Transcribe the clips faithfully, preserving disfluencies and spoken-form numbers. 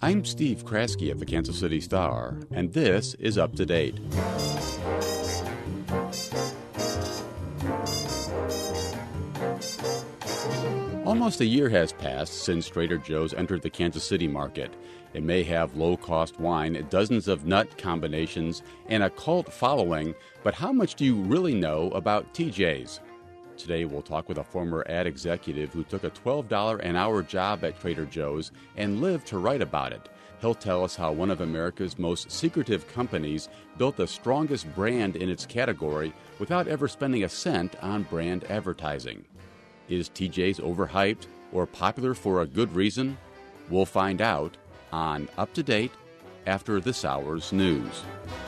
I'm Steve Kraske of the Kansas City Star, and this is Up to Date. Almost a year has passed since Trader Joe's entered the Kansas City market. It may have low-cost wine, dozens of nut combinations, and a cult following, but how much do you really know about T J's? Today we'll talk with a former ad executive who took a twelve dollars an hour job at Trader Joe's and lived to write about it. He'll tell us how one of America's most secretive companies built the strongest brand in its category without ever spending a cent on brand advertising. Is T J's overhyped or popular for a good reason? We'll find out on Up to Date after this hour's news.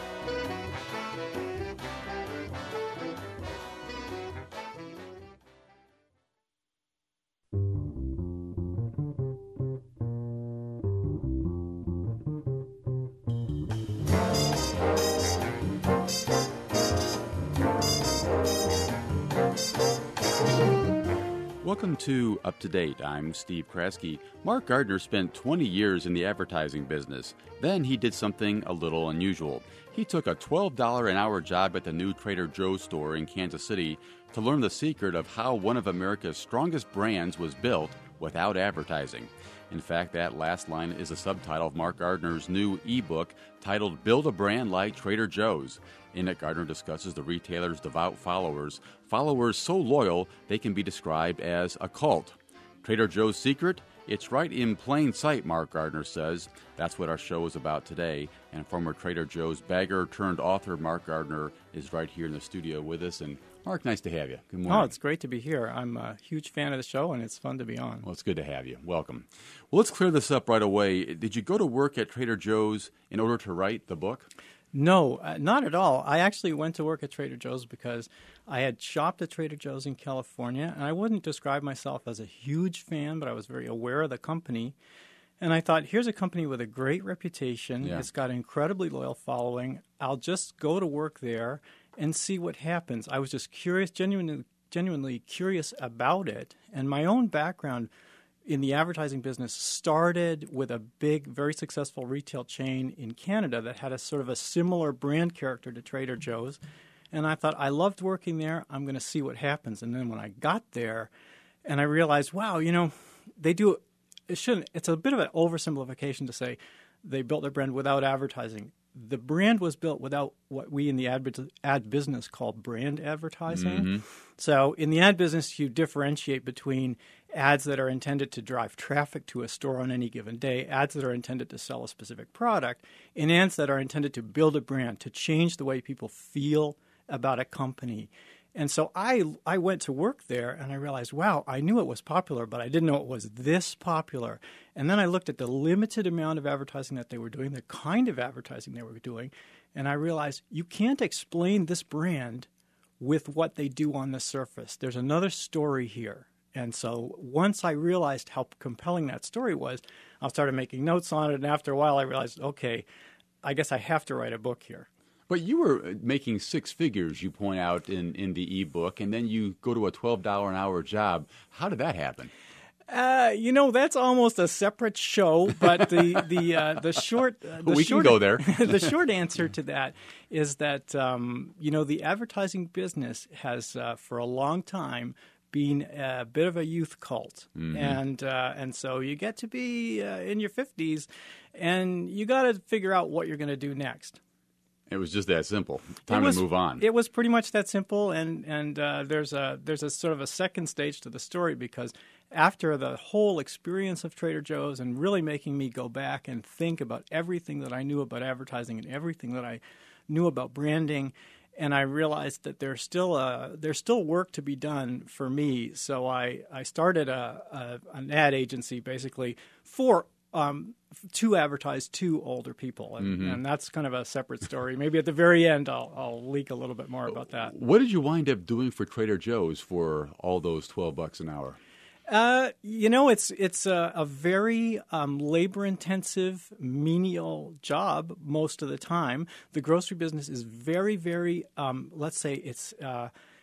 Welcome to Up to Date. I'm Steve Kraske. Mark Gardner spent twenty years in the advertising business. Then he did something a little unusual. He took a twelve dollars an hour job at the new Trader Joe's store in Kansas City to learn the secret of how one of America's strongest brands was built without advertising. In fact, that last line is a subtitle of Mark Gardner's new ebook titled Build a Brand Like Trader Joe's. In it, Gardner discusses the retailer's devout followers, followers so loyal they can be described as a cult. Trader Joe's secret? It's right in plain sight, Mark Gardner says. That's what our show is about today. And former Trader Joe's bagger turned author Mark Gardner is right here in the studio with us. And Mark, nice to have you. Good morning. Oh, it's great to be here. I'm a huge fan of the show, and it's fun to be on. Well, it's good to have you. Welcome. Well, let's clear this up right away. Did you go to work at Trader Joe's in order to write the book? No, uh, not at all. I actually went to work at Trader Joe's because I had shopped at Trader Joe's in California, and I wouldn't describe myself as a huge fan, but I was very aware of the company. And I thought, here's a company with a great reputation. Yeah. It's got an incredibly loyal following. I'll just go to work there and see what happens. I was just curious, genuinely, genuinely curious about it. And my own background in the advertising business started with a big, very successful retail chain in Canada that had a sort of a similar brand character to Trader Joe's. And I thought, I loved working there. I'm going to see what happens. And then when I got there and I realized, wow, you know, they do – it shouldn't – it's a bit of an oversimplification to say they built their brand without advertising. The brand was built without what we in the ad, ad business call brand advertising. Mm-hmm. So in the ad business, you differentiate between ads that are intended to drive traffic to a store on any given day, ads that are intended to sell a specific product, and ads that are intended to build a brand, to change the way people feel about a company. And so I I went to work there, and I realized, wow, I knew it was popular, but I didn't know it was this popular. And then I looked at the limited amount of advertising that they were doing, the kind of advertising they were doing, and I realized you can't explain this brand with what they do on the surface. There's another story here. And so once I realized how compelling that story was, I started making notes on it, and after a while I realized, okay, I guess I have to write a book here. But you were making six figures, you point out in, in the ebook, and then you go to a twelve dollars an hour job. How did that happen? Uh, you know, that's almost a separate show, but the the uh, the short uh, the we short, can go there. The short answer to that is that um, you know, the advertising business has uh, for a long time been a bit of a youth cult, mm-hmm. and uh, and so you get to be uh, in your fifties, and you got to figure out what you're going to do next. It was just that simple. Time was, to move on. It was pretty much that simple, and and uh, there's a there's a sort of a second stage to the story, because after the whole experience of Trader Joe's and really making me go back and think about everything that I knew about advertising and everything that I knew about branding, and I realized that there's still a, there's still work to be done for me. So I I started a, a an ad agency basically for. Um, to advertise to older people, and, mm-hmm. and that's kind of a separate story. Maybe at the very end I'll, I'll leak a little bit more about that. What did you wind up doing for Trader Joe's for all those twelve bucks an hour? Uh, you know, it's it's a, a very um, labor-intensive, menial job most of the time. The grocery business is very, very, um, let's say it's uh,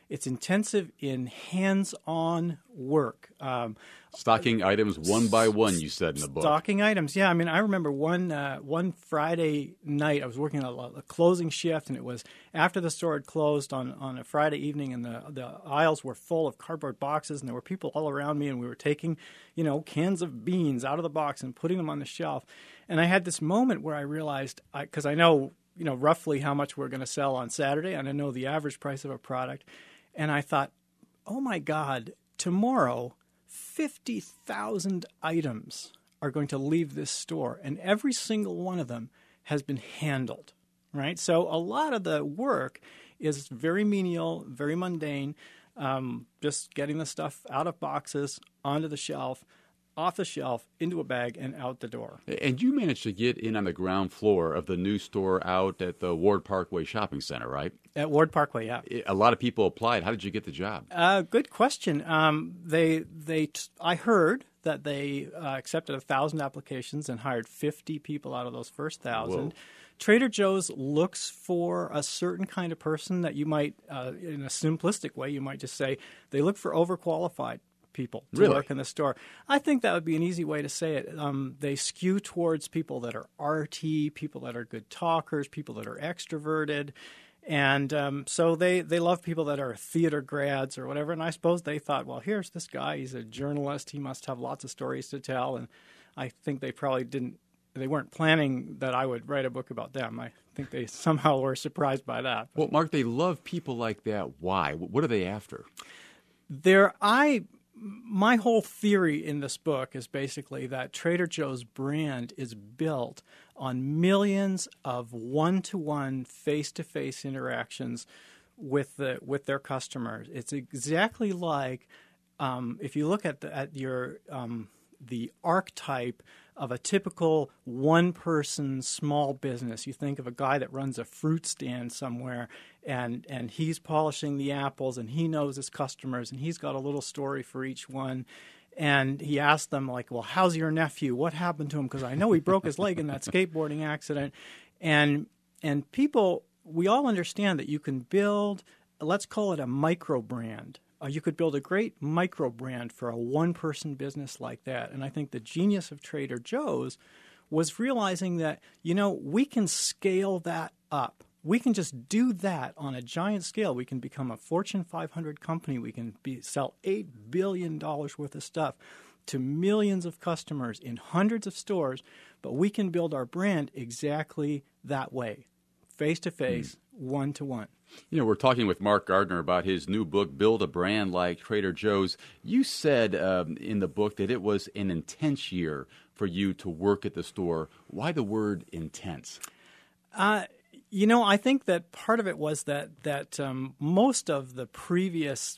It's intensive in hands-on work. Um, Stocking items one by one, you said in the book. Stocking items, yeah. I mean, I remember one uh, one Friday night, I was working a, a closing shift, and it was after the store had closed on, on a Friday evening, and the, the aisles were full of cardboard boxes, and there were people all around me, and we were taking, you know, cans of beans out of the box and putting them on the shelf. And I had this moment where I realized, because I, I know, you know, roughly how much we're going to sell on Saturday, and I know the average price of a product, and I thought, oh my God, tomorrow fifty thousand items are going to leave this store, and every single one of them has been handled, right? So a lot of the work is very menial, very mundane, um, just getting the stuff out of boxes, onto the shelf, off the shelf, into a bag, and out the door. And you managed to get in on the ground floor of the new store out at the Ward Parkway Shopping Center, right? At Ward Parkway, yeah. A lot of people applied. How did you get the job? Uh, good question. Um, they, they, t- I heard that they uh, accepted a thousand applications and hired fifty people out of those first thousand. Whoa. Trader Joe's looks for a certain kind of person that you might, uh, in a simplistic way, you might just say they look for overqualified people to really? work in the store. I think that would be an easy way to say it. Um, they skew towards people that are arty, people that are good talkers, people that are extroverted. And um, so they, they love people that are theater grads or whatever. And I suppose they thought, well, here's this guy. He's a journalist. He must have lots of stories to tell. And I think they probably didn't, they weren't planning that I would write a book about them. I think they somehow were surprised by that. Well, Mark, they love people like that. Why? What are they after? There, I... My whole theory in this book is basically that Trader Joe's brand is built on millions of one-to-one, face-to-face interactions with the with their customers. It's exactly like um, if you look at the, at your um, the archetype of a typical one-person small business. You think of a guy that runs a fruit stand somewhere, and and he's polishing the apples, and he knows his customers, and he's got a little story for each one. And he asked them, like, well, how's your nephew? What happened to him? Because I know he broke his leg in that skateboarding accident. And and people, we all understand that you can build, let's call it a micro brand. Uh, you could build a great micro brand for a one-person business like that. And I think the genius of Trader Joe's was realizing that, you know, we can scale that up. We can just do that on a giant scale. We can become a Fortune five hundred company. We can be, sell eight billion dollars worth of stuff to millions of customers in hundreds of stores, but we can build our brand exactly that way, face-to-face, mm. one-to-one. You know, we're talking with Mark Gardner about his new book, Build a Brand Like Trader Joe's. You said um, in the book that it was an intense year for you to work at the store. Why the word intense? Uh, you know, I think that part of it was that that um, most of the previous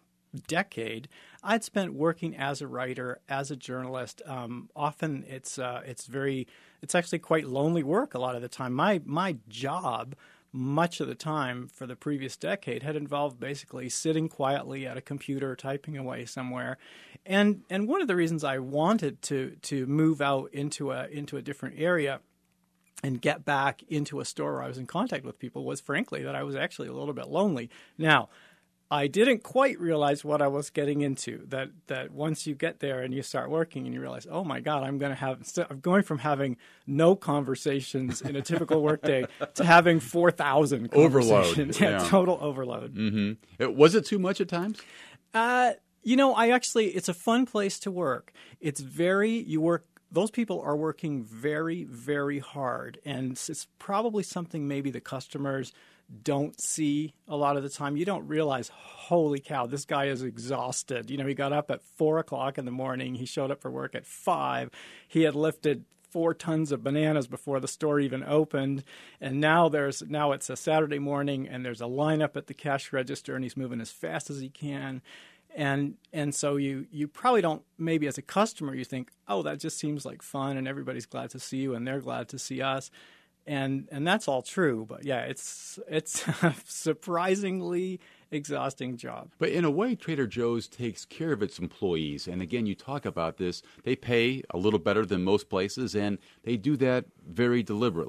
decade, I'd spent working as a writer, as a journalist. Um, often it's uh, it's very it's actually quite lonely work a lot of the time. My my job, much of the time for the previous decade, had involved basically sitting quietly at a computer, typing away somewhere. And and one of the reasons I wanted to to move out into a into a different area and get back into a store where I was in contact with people was, frankly, that I was actually a little bit lonely. Now, I didn't quite realize what I was getting into, that that once you get there and you start working and you realize, oh, my God, I'm going to have – I'm going from having no conversations in a typical workday to having four thousand conversations. Overload. Yeah, yeah, total overload. Mm-hmm. Was it too much at times? Uh, you know, I actually – it's a fun place to work. It's very – you work – those people are working very, very hard, and it's probably something maybe the customers don't see a lot of the time. You don't realize, holy cow, this guy is exhausted. You know, he got up at four o'clock in the morning. He showed up for work at five. He had lifted four tons of bananas before the store even opened, and now there's now it's a Saturday morning, and there's a lineup at the cash register, and he's moving as fast as he can. And and so you, you probably don't, maybe as a customer, you think, oh, that just seems like fun and everybody's glad to see you and they're glad to see us. And and that's all true. But, yeah, it's it's a surprisingly exhausting job. But in a way, Trader Joe's takes care of its employees. And, again, you talk about this. They pay a little better than most places, and they do that very deliberately.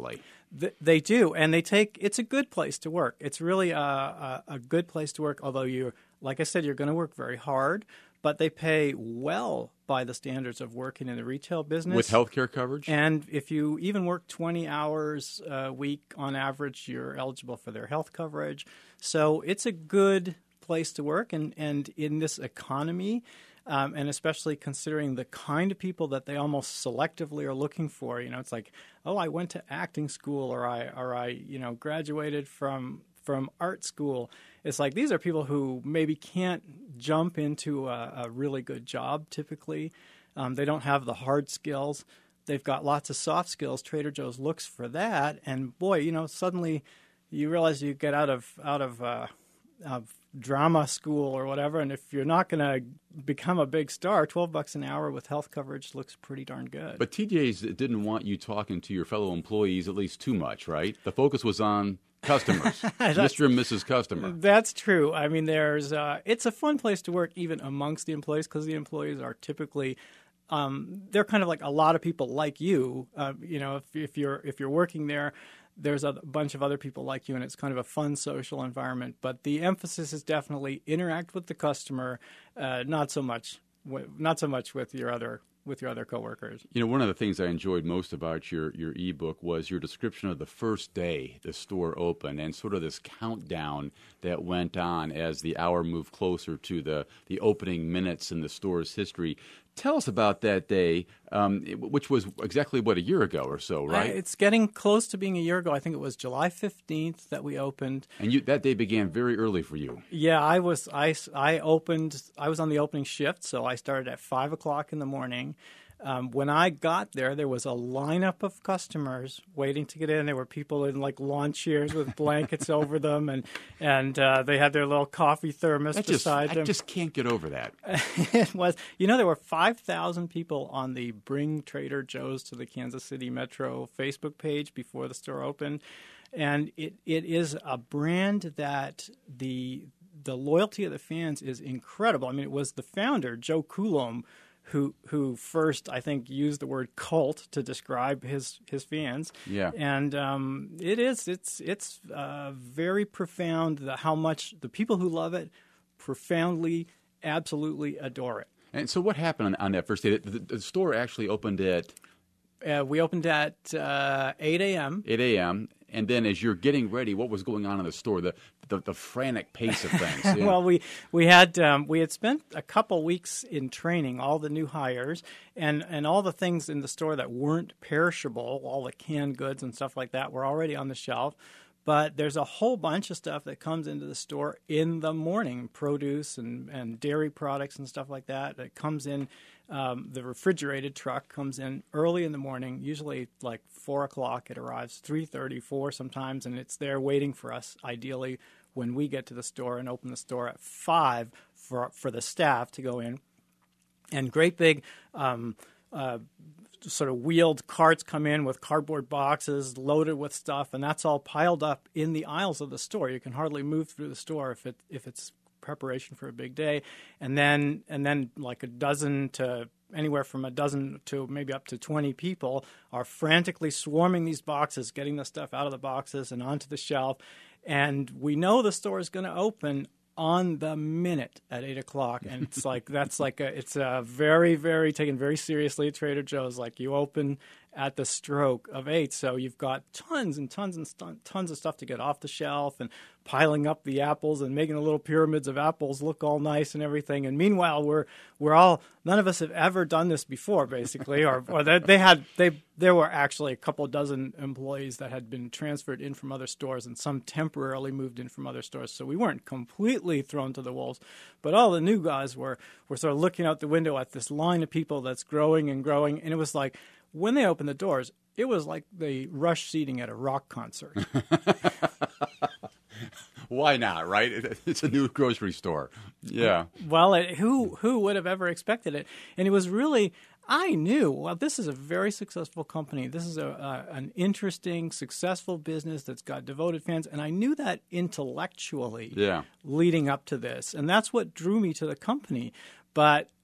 Th- they do, and they take. It's a good place to work. It's really a, a, a good place to work. Although you, like I said, you're going to work very hard, but they pay well by the standards of working in the retail business with healthcare coverage. And if you even work twenty hours a week on average, you're eligible for their health coverage. So it's a good place to work, and and in this economy. Um, and especially considering the kind of people that they almost selectively are looking for, you know, it's like, oh, I went to acting school, or I, or I, you know, graduated from from art school. It's like these are people who maybe can't jump into a, a really good job. Typically, um, they don't have the hard skills. They've got lots of soft skills. Trader Joe's looks for that, and boy, you know, suddenly you realize you get out of out of uh, of drama school or whatever, and if you're not going to become a big star, twelve bucks an hour with health coverage looks pretty darn good. But T J's didn't want you talking to your fellow employees at least too much, right? The focus was on customers, Mister and Missus Customer. That's true. I mean, there's uh, it's a fun place to work even amongst the employees, because the employees are typically um, they're kind of like a lot of people like you. Uh, you know, if, if you're if you're working there, there's a bunch of other people like you, and it's kind of a fun social environment. But the emphasis is definitely interact with the customer, uh, not so much, w- not so much with your other with your other coworkers. You know, one of the things I enjoyed most about your your ebook was your description of the first day the store opened, and sort of this countdown that went on as the hour moved closer to the the opening minutes in the store's history. Tell us about that day, um, which was exactly, what, a year ago or so, right? Uh, it's getting close to being a year ago. I think it was July fifteenth that we opened. And you, that day began very early for you. Yeah, I was. I, I opened. I was on the opening shift, so I started at five o'clock in the morning. Um, when I got there, there was a lineup of customers waiting to get in. There were people in like lawn chairs with blankets over them, and and uh, they had their little coffee thermos that beside just, them. I just can't get over that. It was, you know, there were five thousand people on the Bring Trader Joe's to the Kansas City Metro Facebook page before the store opened, and it it is a brand that the the loyalty of the fans is incredible. I mean, it was the founder, Joe Coulombe, who who first, I think, used the word cult to describe his, his fans. Yeah. And um, it is, it's it's uh, very profound the, how much the people who love it profoundly, absolutely adore it. And so what happened on, on that first day? The, the, the store actually opened at? Uh, we opened at uh, eight a.m. eight a.m., and then as you're getting ready, what was going on in the store? The the, the frantic pace of things. Yeah. Well, we we had um, we had spent a couple weeks in training all the new hires, and, and all the things in the store that weren't perishable, all the canned goods and stuff like that, were already on the shelf. But there's a whole bunch of stuff that comes into the store in the morning, produce and, and dairy products and stuff like that. That comes in, um, the refrigerated truck comes in early in the morning, usually like four o'clock. It arrives three thirty, four sometimes, and it's there waiting for us, ideally, when we get to the store and open the store at five for, for the staff to go in. And great big um, uh sort of wheeled carts come in with cardboard boxes loaded with stuff, and that's all piled up in the aisles of the store. You can hardly move through the store if it if it's preparation for a big day. And then and then like a dozen to anywhere from a dozen to maybe up to twenty people are frantically swarming these boxes, getting the stuff out of the boxes and onto the shelf. And we know the store is going to open on the minute at eight o'clock, and it's like that's like a it's a very very taken very seriously at Trader Joe's. Like, you open at the stroke of eight, so you've got tons and tons and st- tons of stuff to get off the shelf, and piling up the apples and making the little pyramids of apples look all nice and everything. And meanwhile, we're we're all none of us have ever done this before, basically, or or they, they had they there were actually a couple dozen employees that had been transferred in from other stores, and some temporarily moved in from other stores, so we weren't completely thrown to the wolves. But all the new guys were were sort of looking out the window at this line of people that's growing and growing, and it was like, when they opened the doors, it was like the rush seating at a rock concert. Why not, right? It's a new grocery store. Yeah. Well, it, who who would have ever expected it? And it was really, I knew, well, this is a very successful company. This is a, a an interesting, successful business that's got devoted fans. And I knew that intellectually yeah. leading up to this. And that's what drew me to the company. But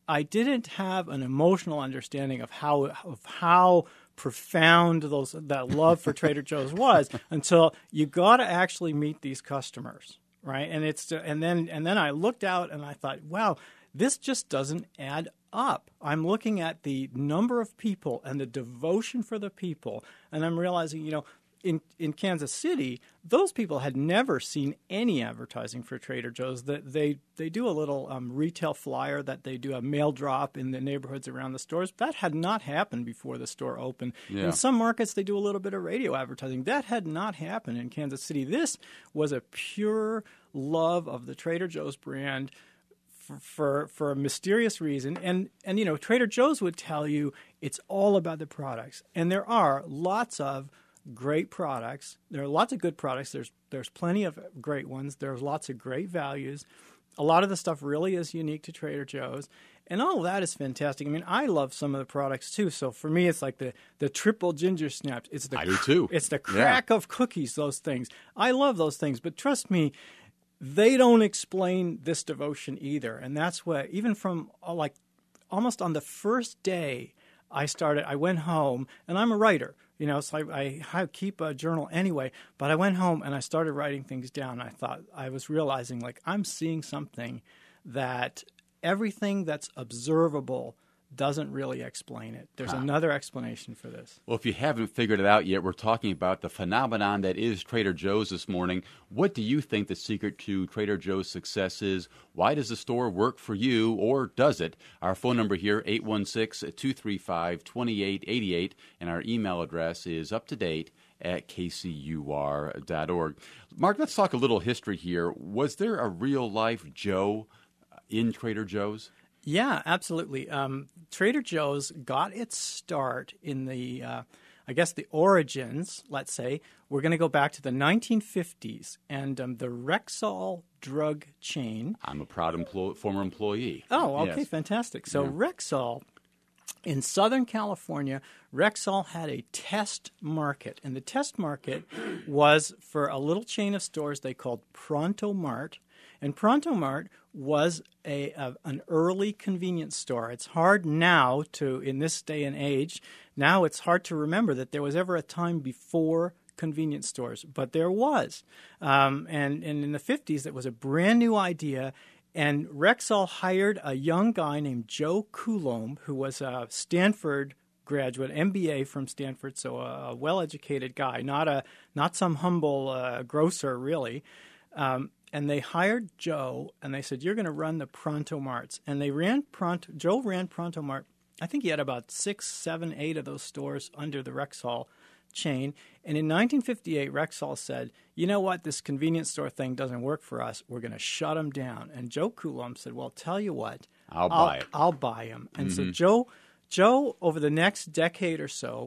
I didn't have an emotional understanding of how of how profound those that love for Trader Joe's was until you got to actually meet these customers, right? And it's and then and then I looked out and I thought, wow, this just doesn't add up. I'm looking at the number of people and the devotion for the people, and I'm realizing, you know, in in Kansas City, those people had never seen any advertising for Trader Joe's. That they they do a little um, retail flyer that they do a mail drop in the neighborhoods around the stores. That had not happened before the store opened. Yeah. In some markets, they do a little bit of radio advertising. That had not happened in Kansas City. This was a pure love of the Trader Joe's brand. For, for for a mysterious reason. And, and, you know, Trader Joe's would tell you it's all about the products. And there are lots of great products. There are lots of good products. There's there's plenty of great ones. There's lots of great values. A lot of the stuff really is unique to Trader Joe's. And all of that is fantastic. I mean, I love some of the products, too. So for me, it's like the, the triple ginger snaps. It's the I do, too. It's the crack yeah. of cookies, those things. I love those things. But trust me, they don't explain this devotion either. And that's what, even from uh, like almost on the first day I started, I went home, and I'm a writer, you know, so I, I, I keep a journal anyway, but I went home and I started writing things down. I thought, I was realizing like I'm seeing something that everything that's observable doesn't really explain it. There's huh. another explanation for this. Well, if you haven't figured it out yet, we're talking about the phenomenon that is Trader Joe's this morning. What do you think the secret to Trader Joe's success is? Why does the store work for you, or does it? Our phone number here, eight one six, two three five, two eight eight eight, and our email address is uptodate at k c u r dot org. Mark, let's talk a little history here. Was there a real-life Joe in Trader Joe's? Yeah, absolutely. Um, Trader Joe's got its start in the, uh, I guess, the origins, let's say. We're going to go back to the nineteen fifties and um, the Rexall drug chain. I'm a proud employ- former employee. Oh, okay, yes. fantastic. So yeah. Rexall, in Southern California, Rexall had a test market. And the test market was for a little chain of stores they called Pronto Mart. And Pronto Mart was a, a an early convenience store. It's hard now to, in this day and age, now it's hard to remember that there was ever a time before convenience stores, but there was. Um, and, and in the fifties, it was a brand new idea, and Rexall hired a young guy named Joe Coulombe, who was a Stanford graduate, M B A from Stanford, so a, a well-educated guy, not a not some humble uh, grocer, really. Um, And they hired Joe, and they said, you're going to run the Pronto Marts. And they ran Pronto. Joe ran Pronto Mart. I think he had about six, seven, eight of those stores under the Rexall chain. And in nineteen fifty-eight, Rexall said, you know what, this convenience store thing doesn't work for us. We're going to shut them down. And Joe Coulombe said, well, tell you what. I'll, I'll buy it. I'll buy them. And mm-hmm. so Joe, Joe, over the next decade or so,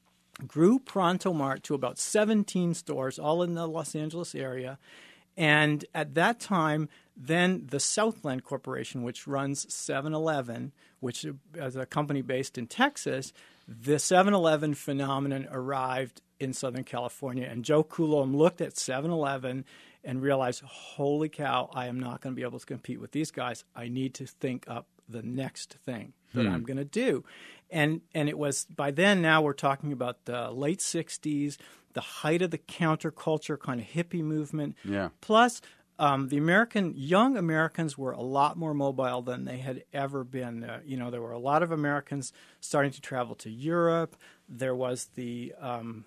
grew Pronto Mart to about seventeen stores, all in the Los Angeles area. And at that time, then the Southland Corporation, which runs seven eleven, which is a company based in Texas, the seven eleven phenomenon arrived in Southern California. And Joe Coulombe looked at seven eleven and realized, holy cow, I am not going to be able to compete with these guys. I need to think up the next thing that hmm. I'm going to do. And and it was, by then, now we're talking about the late sixties, the height of the counterculture kind of hippie movement. Yeah. Plus, um, the American young Americans were a lot more mobile than they had ever been. Uh, you know, there were a lot of Americans starting to travel to Europe. There was the um,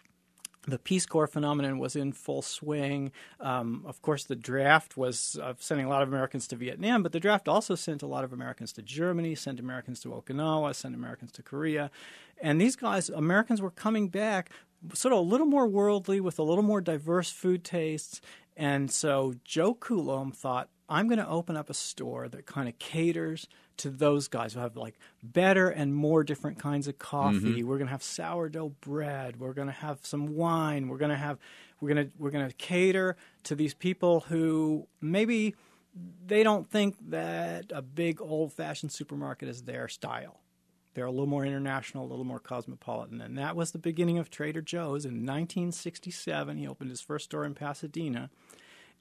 the Peace Corps phenomenon was in full swing. Um, of course, the draft was uh, sending a lot of Americans to Vietnam, but the draft also sent a lot of Americans to Germany, sent Americans to Okinawa, sent Americans to Korea. And these guys, Americans were coming back sort of a little more worldly with a little more diverse food tastes. And so Joe Coulombe thought, I'm going to open up a store that kind of caters to those guys who have like better and more different kinds of coffee. Mm-hmm. We're going to have sourdough bread. We're going to have some wine. We're going to have we're going to we're going to cater to these people who maybe they don't think that a big old-fashioned supermarket is their style. They're a little more international, a little more cosmopolitan. And that was the beginning of Trader Joe's. In nineteen sixty-seven, he opened his first store in Pasadena.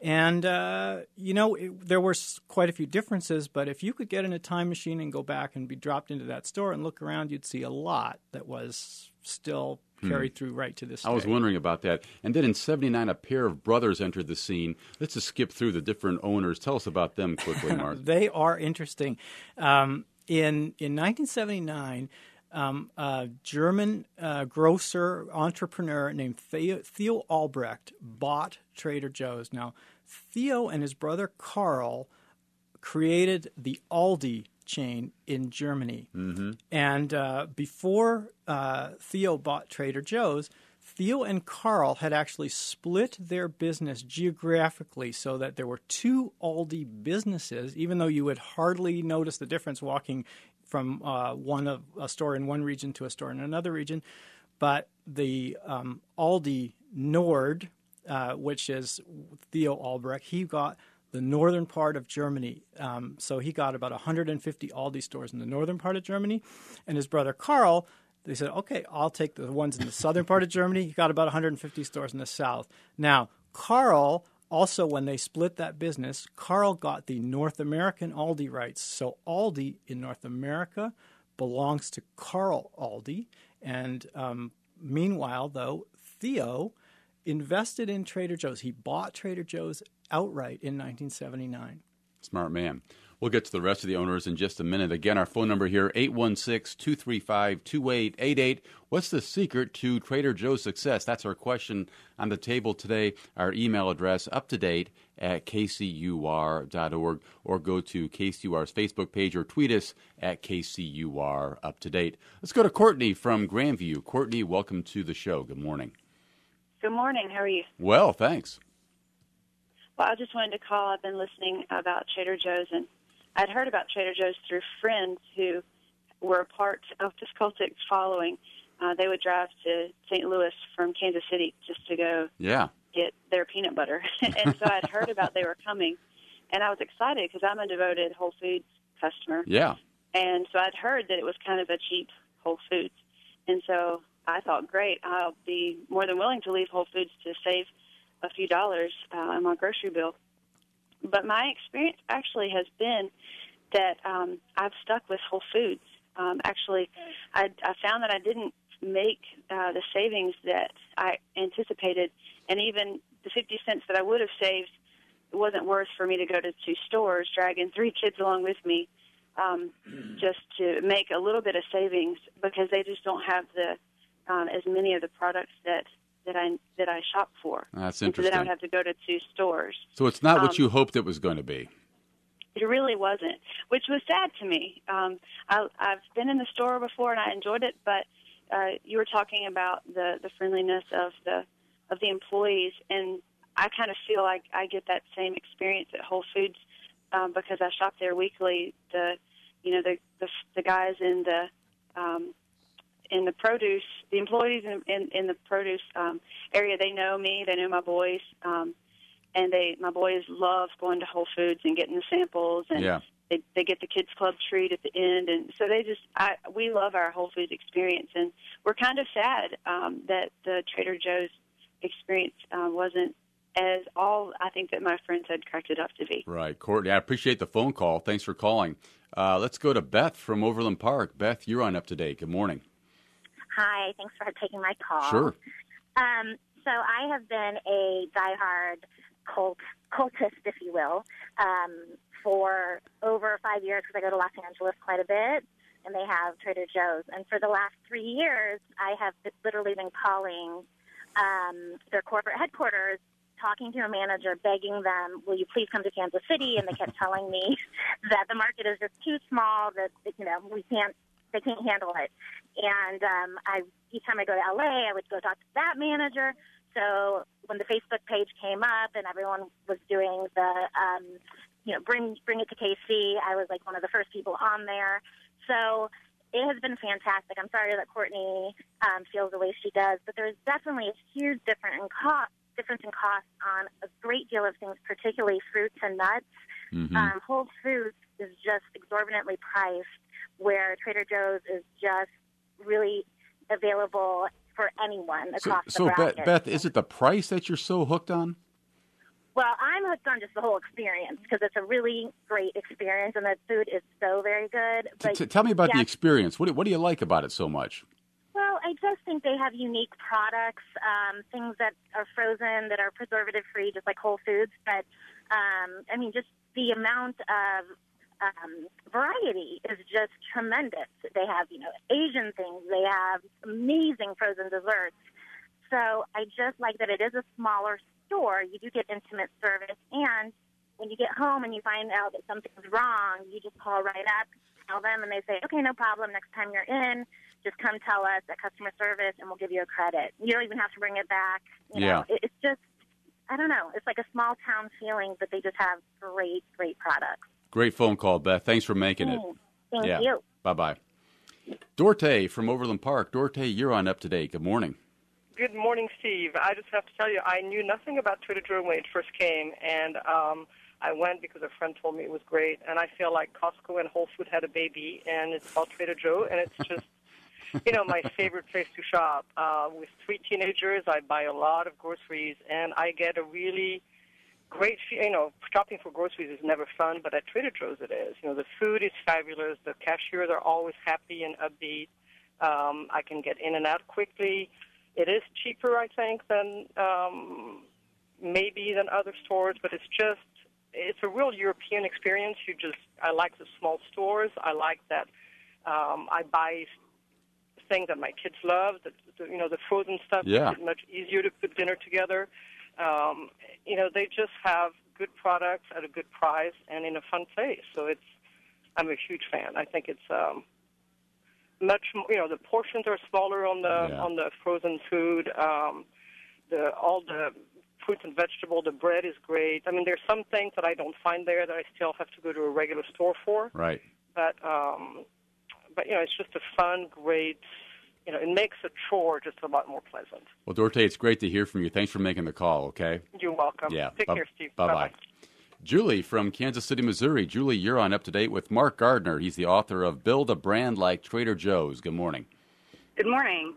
And, uh, you know, it, there were quite a few differences, but if you could get in a time machine and go back and be dropped into that store and look around, you'd see a lot that was still carried hmm. through right to this day. I was wondering about that. And then in seventy-nine, a pair of brothers entered the scene. Let's just skip through the different owners. Tell us about them quickly, Mark. They are interesting. Um, in, in nineteen seventy-nine... Um, a German uh, grocer entrepreneur named Theo, Theo Albrecht bought Trader Joe's. Now, Theo and his brother Carl created the Aldi chain in Germany. Mm-hmm. And uh, before uh, Theo bought Trader Joe's, Theo and Carl had actually split their business geographically so that there were two Aldi businesses, even though you would hardly notice the difference walking from uh, one of a store in one region to a store in another region. But the um, Aldi Nord, uh, which is Theo Albrecht, he got the northern part of Germany. Um, so he got about one hundred fifty Aldi stores in the northern part of Germany. And his brother Carl, they said, okay, I'll take the ones in the southern part of Germany. He got about one hundred fifty stores in the south. Now, Carl, also when they split that business, Carl got the North American Aldi rights. So Aldi in North America belongs to Carl Aldi. And um, meanwhile, though, Theo invested in Trader Joe's. He bought Trader Joe's outright in nineteen seventy-nine. Smart man. We'll get to the rest of the owners in just a minute. Again, our phone number here, eight one six, two three five, two eight eight eight. What's the secret to Trader Joe's success? That's our question on the table today. Our email address, uptodate at k c u r dot org, or go to K C U R's Facebook page or tweet us at K C U R Uptodate. Let's go to Courtney from Grandview. Courtney, welcome to the show. Good morning. Good morning. How are you? Well, thanks. Well, I just wanted to call. I've been listening about Trader Joe's, and I'd heard about Trader Joe's through friends who were a part of this cultic following. Uh, they would drive to Saint Louis from Kansas City just to go yeah. get their peanut butter. And so I'd heard about they were coming, and I was excited because I'm a devoted Whole Foods customer. Yeah. And so I'd heard that it was kind of a cheap Whole Foods. And so I thought, great, I'll be more than willing to leave Whole Foods to save a few dollars uh, on my grocery bill. But my experience actually has been that um, I've stuck with Whole Foods. Um, actually, I, I found that I didn't make uh, the savings that I anticipated, and even the fifty cents that I would have saved, it wasn't worth for me to go to two stores, dragging three kids along with me, um, just to make a little bit of savings, because they just don't have the um, as many of the products that that I that I shop for. That's interesting. And so then I would have to go to two stores. So it's not what um, you hoped it was going to be. It really wasn't, which was sad to me. Um, I, I've been in the store before and I enjoyed it, but uh, you were talking about the, the friendliness of the of the employees, and I kind of feel like I get that same experience at Whole Foods um, because I shop there weekly. The you know the the, the guys in the um, in the produce, the employees in, in, in the produce um, area, they know me, they know my boys, um, and they my boys love going to Whole Foods and getting the samples, and yeah. they they get the kids club treat at the end, and so they just I we love our Whole Foods experience, and we're kind of sad um, that the Trader Joe's experience uh, wasn't as all I think that my friends had cracked it up to be. Right, Courtney, I appreciate the phone call. Thanks for calling. Uh, let's go to Beth from Overland Park. Beth, you're on Up to Date. Good morning. Hi, thanks for taking my call. Sure. Um, so I have been a diehard cult, cultist, if you will, um, for over five years because I go to Los Angeles quite a bit, and they have Trader Joe's. And for the last three years, I have literally been calling um, their corporate headquarters, talking to a manager, begging them, will you please come to Kansas City? And they kept telling me that the market is just too small, that, you know, we can't, they can't handle it. And um, I, each time I go to L A, I would go talk to that manager. So when the Facebook page came up and everyone was doing the, um, you know, bring bring it to K C, I was like one of the first people on there. So it has been fantastic. I'm sorry that Courtney um, feels the way she does, but there's definitely a huge difference in cost, difference in cost on a great deal of things, particularly fruits and nuts. Mm-hmm. Um, Whole Foods is just exorbitantly priced, where Trader Joe's is just really available for anyone across so, the bracket. So, Beth, Beth, is it the price that you're so hooked on? Well, I'm hooked on just the whole experience because it's a really great experience, and the food is so very good. But T- tell me about yeah, the experience. What do, what do you like about it so much? Well, I just think they have unique products, um, things that are frozen, that are preservative-free, just like Whole Foods. But, um, I mean, just the amount of um, variety is just tremendous. They have, you know, Asian things. They have amazing frozen desserts. So I just like that it is a smaller store. You do get intimate service. And when you get home and you find out that something's wrong, you just call right up, tell them, and they say, okay, no problem. Next time you're in, just come tell us at customer service, and we'll give you a credit. You don't even have to bring it back. You know, Yeah. it, it's just, I don't know. It's like a small town feeling, but they just have great, great products. Great phone call, Beth. Thanks for making it. Mm, Thank yeah. you. Bye-bye. Dorte from Overland Park. Dorte, you're on Up to Date. Good morning. Good morning, Steve. I just have to tell you, I knew nothing about Trader Joe when it first came, and um, I went because a friend told me it was great, and I feel like Costco and Whole Foods had a baby, and it's called Trader Joe, and it's just, you know, my favorite place to shop. Uh, with three teenagers, I buy a lot of groceries, and I get a really great, you know, shopping for groceries is never fun, but at Trader Joe's it is. You know, the food is fabulous. The cashiers are always happy and upbeat. Um, I can get in and out quickly. It is cheaper, I think, than um, maybe than other stores, but it's just, it's a real European experience. You just, I like the small stores. I like that um, I buy things that my kids love. The, the, you know, the frozen stuff Yeah. makes it much easier to put dinner together. Um, you know, they just have good products at a good price and in a fun place. So it's, I'm a huge fan. I think it's um, much, you know, the portions are smaller on the Yeah. on the frozen food. Um, the all the fruits and vegetables, the bread is great. I mean, there's some things that I don't find there that I still have to go to a regular store for. Right. But um, but you know, it's just a fun, great. You know, it makes a chore just a lot more pleasant. Well, Dorte, it's great to hear from you. Thanks for making the call, okay? You're welcome. Yeah. Take Bu- care, Steve. Bye-bye. Bye-bye. Julie from Kansas City, Missouri. Julie, you're on Up to Date with Mark Gardner. He's the author of Build a Brand Like Trader Joe's. Good morning. Good morning.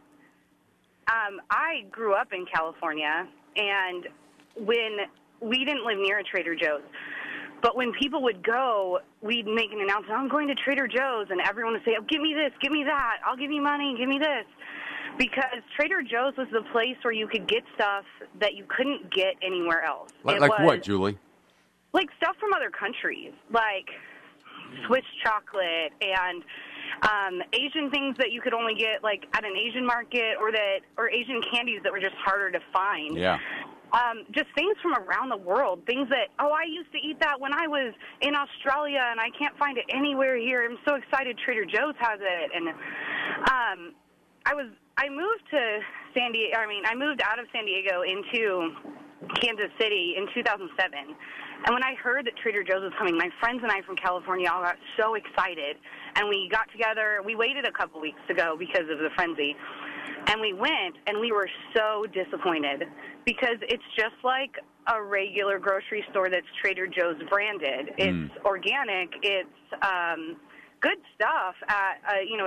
Um, I grew up in California, and when we didn't live near a Trader Joe's, but when people would go, we'd make an announcement, I'm going to Trader Joe's, and everyone would say, oh, give me this, give me that, I'll give you money, give me this. Because Trader Joe's was the place where you could get stuff that you couldn't get anywhere else. Like, It like was, what, Julie? Like stuff from other countries, like Swiss chocolate and um, Asian things that you could only get like at an Asian market, or that or Asian candies that were just harder to find. Yeah. Um, just things from around the world, things that, oh, I used to eat that when I was in Australia, and I can't find it anywhere here. I'm so excited Trader Joe's has it. And um, I was, I moved to San Diego, I mean, I moved out of San Diego into Kansas City in two thousand seven. And when I heard that Trader Joe's was coming, my friends and I from California all got so excited. And we got together. We waited a couple weeks to go because of the frenzy. And we went, and we were so disappointed because it's just like a regular grocery store that's Trader Joe's branded. It's Mm. organic. It's um, good stuff at a, you know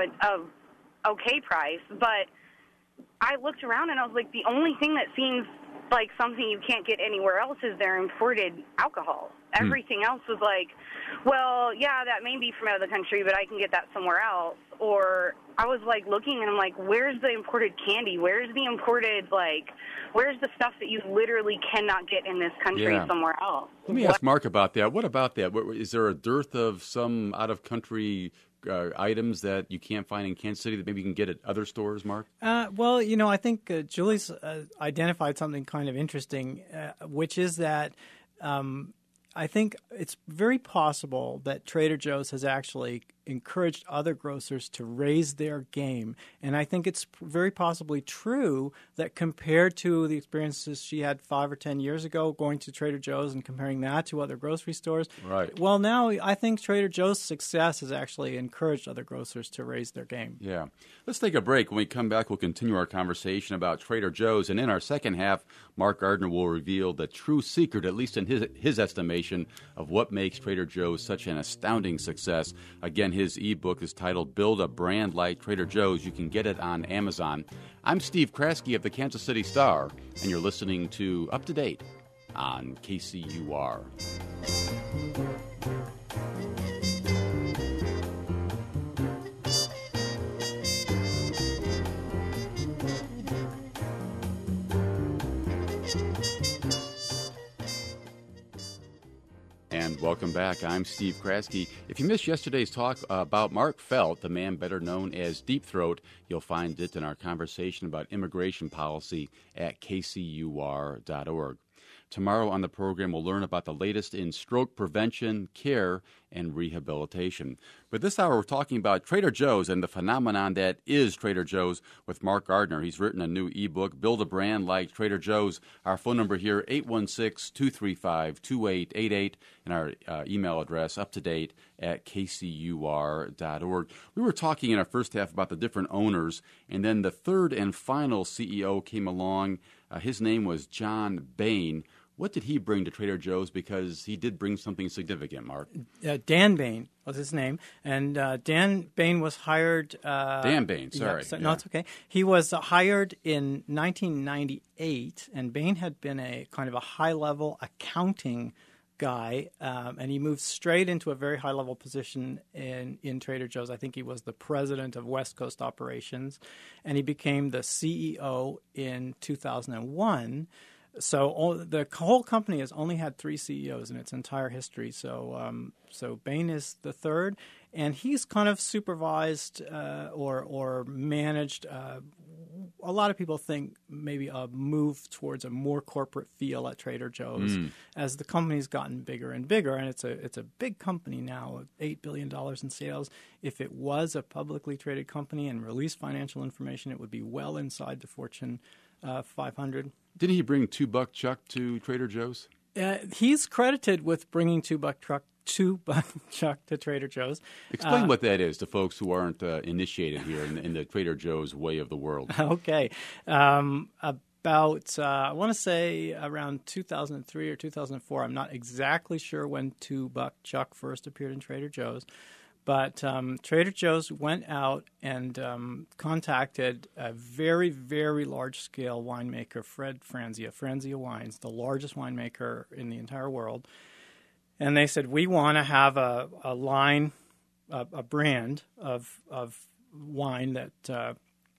a okay price. But I looked around, and I was like, the only thing that seems like something you can't get anywhere else is their imported alcohol. Everything else was like, well, yeah, that may be from out of the country, but I can get that somewhere else. Or I was like looking, and I'm like, where's the imported candy? Where's the imported, like, where's the stuff that you literally cannot get in this country Yeah. somewhere else? Let me ask Mark about that. What about that? What, is there a dearth of some out-of-country uh, items that you can't find in Kansas City that maybe you can get at other stores, Mark? Uh, well, you know, I think uh, Julie's uh, identified something kind of interesting, uh, which is that um, I think it's very possible that Trader Joe's has actually encouraged other grocers to raise their game. And I think it's very possibly true that compared to the experiences she had five or ten years ago going to Trader Joe's and comparing that to other grocery stores, Right. well, now I think Trader Joe's success has actually encouraged other grocers to raise their game. Yeah. Let's take a break. When we come back, we'll continue our conversation about Trader Joe's. And in our second half, Mark Gardner will reveal the true secret, at least in his, his estimation, of what makes Trader Joe's such an astounding success. Again, his ebook is titled Build a Brand Like Trader Joe's. You can get it on Amazon. I'm Steve Kraske of the Kansas City Star, and you're listening to Up to Date on K C U R. And welcome back. I'm Steve Kraske. If you missed yesterday's talk about Mark Felt, the man better known as Deep Throat, you'll find it in our conversation about immigration policy at K C U R dot org. Tomorrow on the program, we'll learn about the latest in stroke prevention, care, and rehabilitation. But this hour, we're talking about Trader Joe's and the phenomenon that is Trader Joe's with Mark Gardner. He's written a new ebook, Build a Brand Like Trader Joe's. Our phone number here, eight one six, two three five, two eight eight eight, and our uh, email address, up to date, at K C U R dot org. We were talking in our first half about the different owners, and then the third and final C E O came along. Uh, his name was John Bain. What did he bring to Trader Joe's? Because he did bring something significant, Mark. Uh, Dan Bain was his name. And uh, Dan Bain was hired... Uh, Dan Bain, sorry. Yeah, so, yeah. No, it's okay. He was uh, hired in nineteen ninety-eight, and Bain had been a kind of a high-level accounting guy, um, and he moved straight into a very high-level position in, in Trader Joe's. I think he was the president of West Coast operations, and he became the C E O in two thousand one. So all, the whole company has only had three C E Os in its entire history. So um, so Bain is the third, and he's kind of supervised uh, or or managed. Uh, a lot of people think maybe a move towards a more corporate feel at Trader Joe's mm. as the company's gotten bigger and bigger, and it's a it's a big company now, eight billion dollars in sales. If it was a publicly traded company and released financial information, it would be well inside the Fortune uh, five hundred. Didn't he bring Two Buck Chuck to Trader Joe's? Uh, he's credited with bringing Two Buck Chuck, Two Buck Chuck to Trader Joe's. Explain uh, what that is to folks who aren't uh, initiated here in the, in the Trader Joe's way of the world. Okay. Um, about, uh, I want to say around two thousand three or two thousand four. I'm not exactly sure when Two Buck Chuck first appeared in Trader Joe's. But um, Trader Joe's went out and um, contacted a very, very large-scale winemaker, Fred Franzia, Franzia Wines, the largest winemaker in the entire world. And they said, we want to have a, a line, a, a brand of of wine that uh,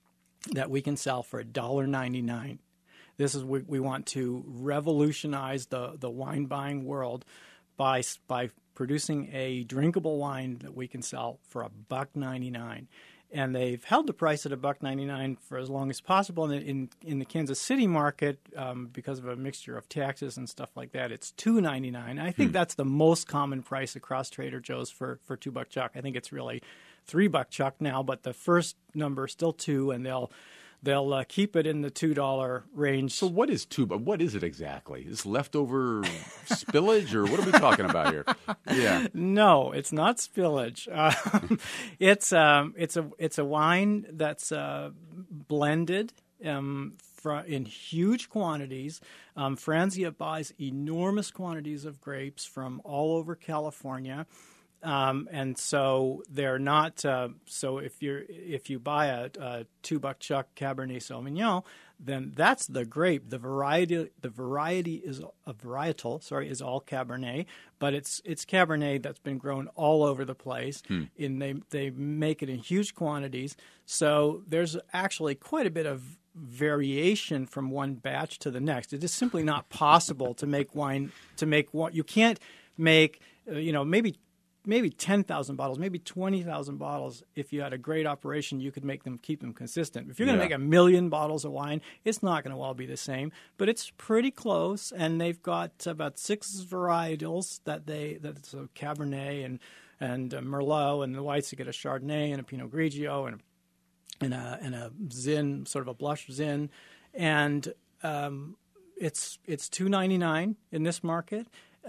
that we can sell for one dollar ninety-nine. This is we, we want to revolutionize the, the wine buying world by by producing a drinkable wine that we can sell for a buck ninety-nine, and they've held the price at a buck ninety-nine for as long as possible. And in in the Kansas City market, um, because of a mixture of taxes and stuff like that, it's two ninety-nine. I think hmm. that's the most common price across Trader Joe's for for two buck chuck. I think it's really three buck chuck now, but the first number is still two, and they'll. They'll uh, keep it in the two dollar range. So what is two? What is it exactly? Is leftover spillage, or what are we talking about here? Yeah. No, it's not spillage. Uh, it's um, it's a it's a wine that's uh, blended um, fr- in huge quantities. Um, Franzia buys enormous quantities of grapes from all over California. Um, and so they're not. Uh, so if you if you buy a, a two buck chuck Cabernet Sauvignon, then that's the grape. The variety the variety is a varietal. Sorry, is all Cabernet, but it's it's Cabernet that's been grown all over the place. Hmm. In they they make it in huge quantities. So there's actually quite a bit of variation from one batch to the next. It is simply not possible to make wine to make one. You can't make uh, you know maybe. Maybe ten thousand bottles, maybe twenty thousand bottles. If you had a great operation, you could make them, keep them consistent. If you're going to yeah. make a million bottles of wine, it's not going to all be the same, but it's pretty close. And they've got about six varietals that they, that's a Cabernet and, and a Merlot, and the whites you get a Chardonnay and a Pinot Grigio and, and a, and a Zin, sort of a blush Zin. And, um, it's, it's two ninety-nine in this market.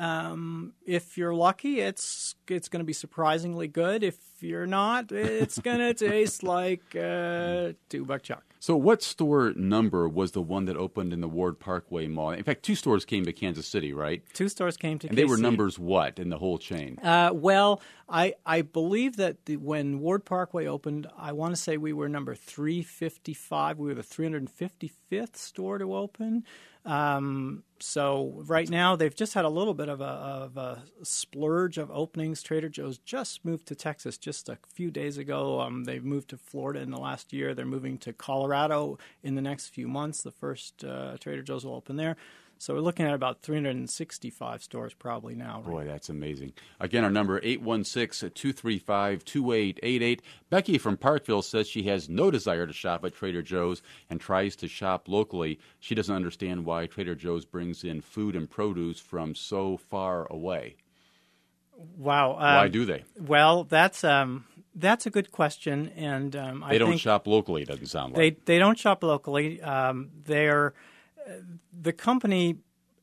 Um, if you're lucky, it's it's going to be surprisingly good. If you're not, it's going to taste like uh, two buck chuck. So what store number was the one that opened in the Ward Parkway Mall? In fact, two stores came to Kansas City, right? Two stores came to And K C. they were numbers what in the whole chain? Uh, well, I I believe that the, when Ward Parkway opened, I want to say we were number three fifty-five. We were the three hundred fifty-fifth store to open. Um, so right now they've just had a little bit of a, of a splurge of openings. Trader Joe's just moved to Texas just a few days ago. Um, they've moved to Florida in the last year. They're moving to Colorado in the next few months. The first uh, Trader Joe's will open there. So we're looking at about three hundred sixty-five stores probably now. Right? Boy, that's amazing. Again, our number, eight one six, two three five, two eight eight eight. Becky from Parkville says she has no desire to shop at Trader Joe's and tries to shop locally. She doesn't understand why Trader Joe's brings in food and produce from so far away. Wow. Um, Why do they? Well, that's um, that's a good question. And um, I They don't think shop locally, it doesn't sound They, like. they don't shop locally. Um, they're The company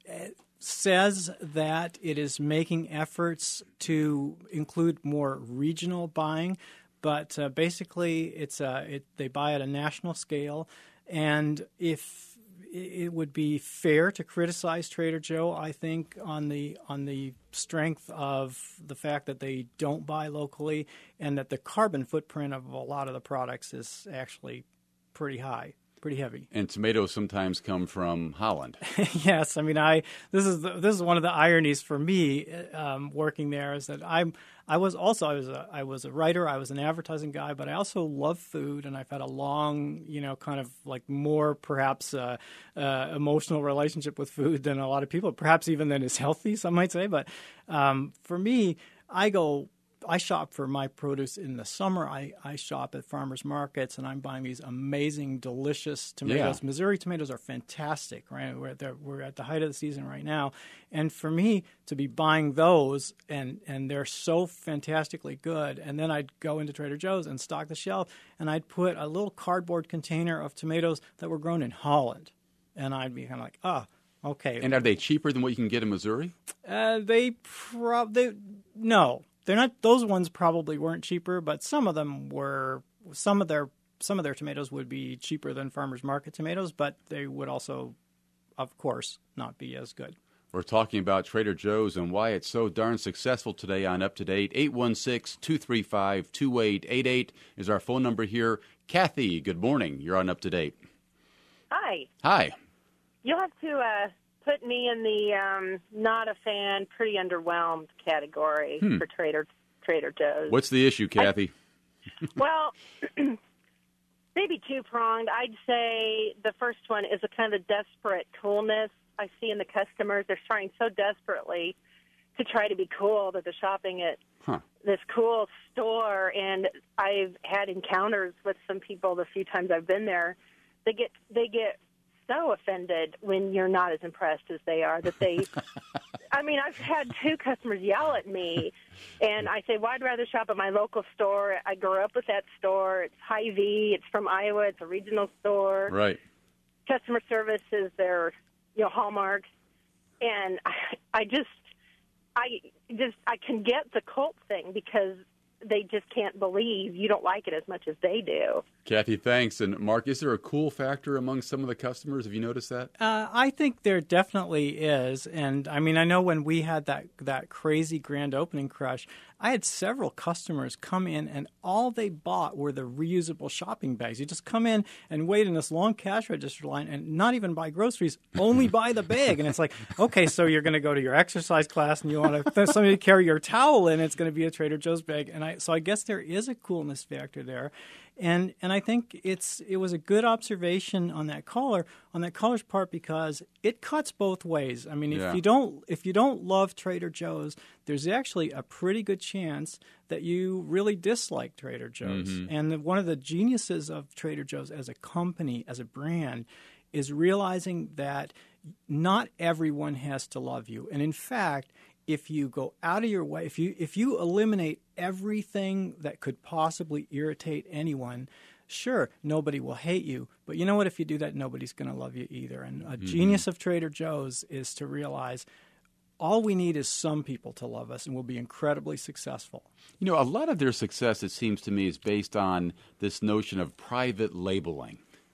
says that it is making efforts to include more regional buying, but uh, basically it's uh, it, they buy at a national scale. And if it would be fair to criticize Trader Joe, I think, on the on the strength of the fact that they don't buy locally and that the carbon footprint of a lot of the products is actually pretty high. Pretty heavy. And tomatoes sometimes come from Holland. Yes, I mean, I this is the, this is one of the ironies for me um, working there is that I'm I was also I was a I was a writer, I was an advertising guy, but I also love food, and I've had a long, you know, kind of like more perhaps uh, uh, emotional relationship with food than a lot of people, perhaps even than is healthy, some might say. But um, for me, I go. I shop for my produce in the summer. I, I shop at farmers markets, and I'm buying these amazing, delicious tomatoes. Yeah. Missouri tomatoes are fantastic, right? We're at, the, we're at the height of the season right now. And for me to be buying those, and, and they're so fantastically good, and then I'd go into Trader Joe's and stock the shelf, and I'd put a little cardboard container of tomatoes that were grown in Holland. And I'd be kind of like, oh, okay. And are they cheaper than what you can get in Missouri? Uh, they probably, no. They're not; those ones probably weren't cheaper, but some of them were. Some of their some of their tomatoes would be cheaper than farmers market tomatoes, but they would also, of course, not be as good. We're talking about Trader Joe's and why it's so darn successful today on Up to Date. eight one six, two three five, two eight eight eight is our phone number here. Kathy, good morning. You're on Up to Date. Hi. Hi. You'll have to uh, put me in the um, not a fan, pretty underwhelmed category Hmm. for Trader Trader Joe's. What's the issue, Kathy? I, well, maybe two-pronged. I'd say the first one is a kind of desperate coolness I see in the customers. They're trying so desperately to try to be cool that they're shopping at Huh. this cool store. And I've had encounters with some people the few times I've been there. They get they get so offended when you're not as impressed as they are that they I mean, I've had two customers yell at me, and I say, well, I'd rather shop at my local store. I grew up with that store. It's Hy-Vee. It's from Iowa. It's a regional store. Right. Customer service is their, you know, hallmarks. And I, I just, I just, I can get the cult thing because they just can't believe you don't like it as much as they do. Kathy, thanks. And Mark, is there a cool factor among some of the customers? Have you noticed that? Uh, I think there definitely is, and I mean, I know when we had that that crazy grand opening crush, I had several customers come in, and all they bought were the reusable shopping bags. You just come in and wait in this long cash register line, and not even buy groceries, only buy the bag. And it's like, okay, so you're going to go to your exercise class, and you want to somebody to carry your towel in. It's going to be a Trader Joe's bag, and I so I guess there is a coolness factor there. And and I think it's it was a good observation on that caller on that caller's part because it cuts both ways. I mean, if Yeah. you don't if you don't love Trader Joe's, there's actually a pretty good chance that you really dislike Trader Joe's. Mhm. And the, one of the geniuses of Trader Joe's as a company, as a brand, is realizing that not everyone has to love you. And in fact, if you go out of your way, if you if you eliminate everything that could possibly irritate anyone, sure, nobody will hate you. But you know what? If you do that, nobody's going to love you either. And a Mhm. genius of Trader Joe's is to realize all we need is some people to love us, and we'll be incredibly successful. You know, a lot of their success, it seems to me, is based on this notion of private labeling.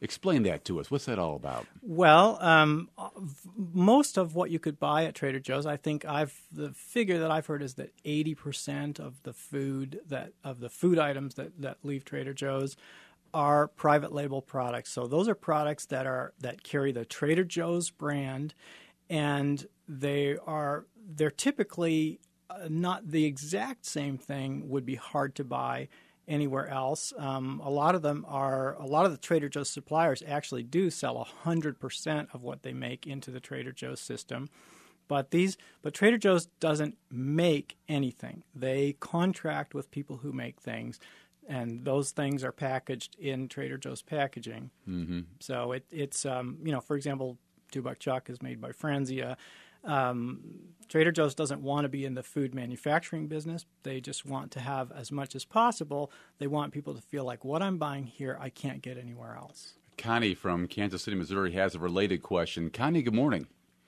Explain that to us. What's that all about? Well, um, most of what you could buy at Trader Joe's, I think I've the figure that I've heard is that eighty percent of the food that of the food items that, that leave Trader Joe's are private label products. So those are products that are that carry the Trader Joe's brand, and they are they're typically uh, not the exact same thing. Would be hard to buy anywhere else. Um, a lot of them are, a lot of the Trader Joe's suppliers actually do sell one hundred percent of what they make into the Trader Joe's system. But these, but Trader Joe's doesn't make anything. They contract with people who make things, and those things are packaged in Trader Joe's packaging. Mm-hmm. So it, it's, um, you know, for example, Two Buck Chuck is made by Franzia. Um, Trader Joe's doesn't want to be in the food manufacturing business. They just want to have as much as possible. They want people to feel like what I'm buying here, I can't get anywhere else. Connie from Kansas City, Missouri has a related question. Connie, good morning.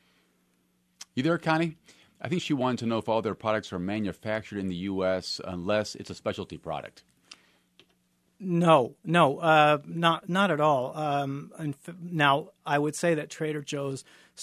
You there, Connie? I think she wanted to know if all their products are manufactured in the U S unless it's a specialty product. No, no, uh, not not at all. Um, and f- now, I would say that Trader Joe's